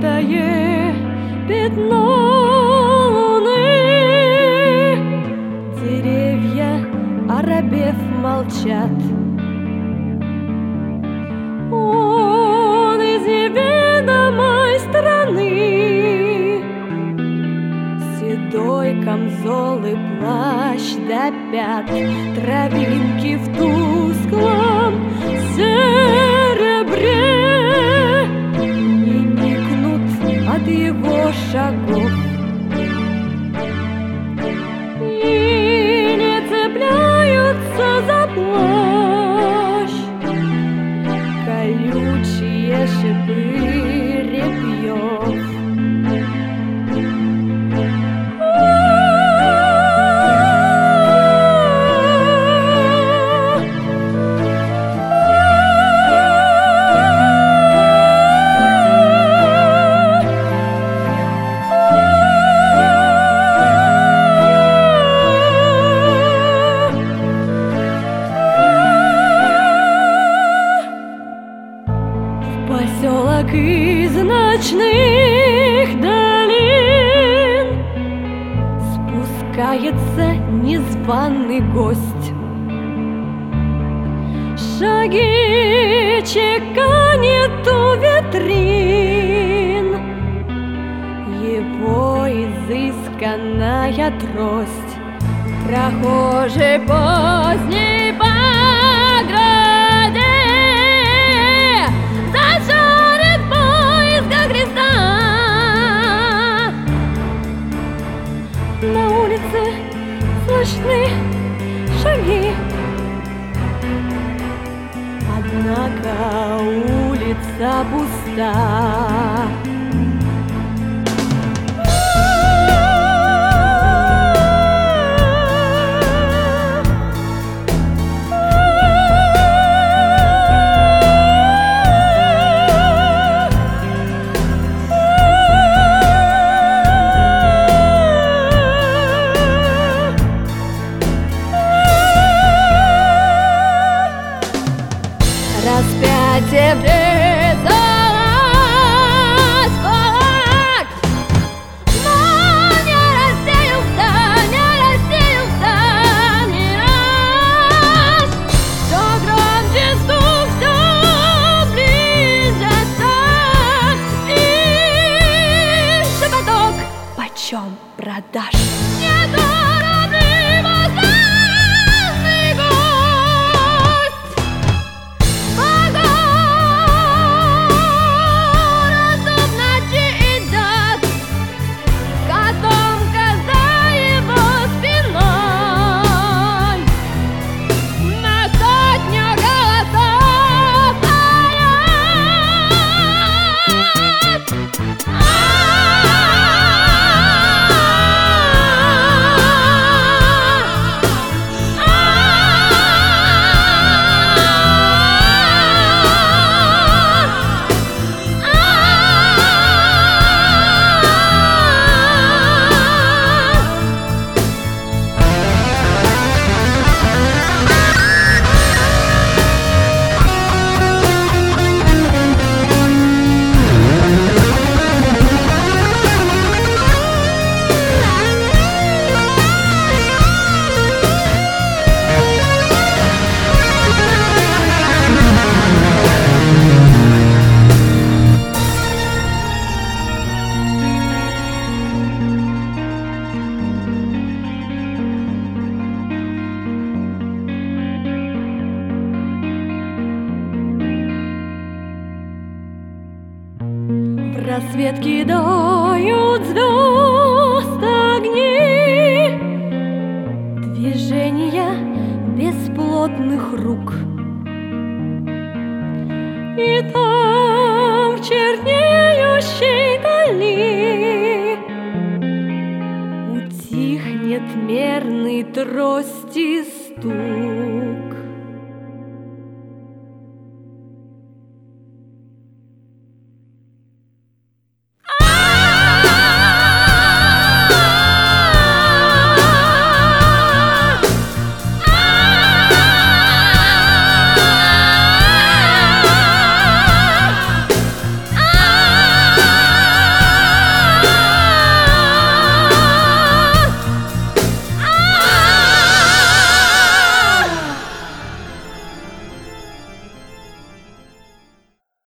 белое пятно луны. Деревья, оробев, молчат. Он из неведомой страны, седой камзол и плащ до пят, травинки в тусклом серебре не никнут от его шагов и не цепляются за плащ колючие шипы репьев. Поселок из ночных долин спускается незваный гость. Шаги чеканит у витрин его изысканная трость. Прохожий поздний по на улице слышны шаги, однако улица пуста. Распятие врезалось в кулак, но не рассеялся мираж. Все громче стук, все близится, и шепоток: почем продашь? В рассвет кидают звезд огни, движения бесплотных рук. И там, в чернеющей дали, утихнет мерный трости стук.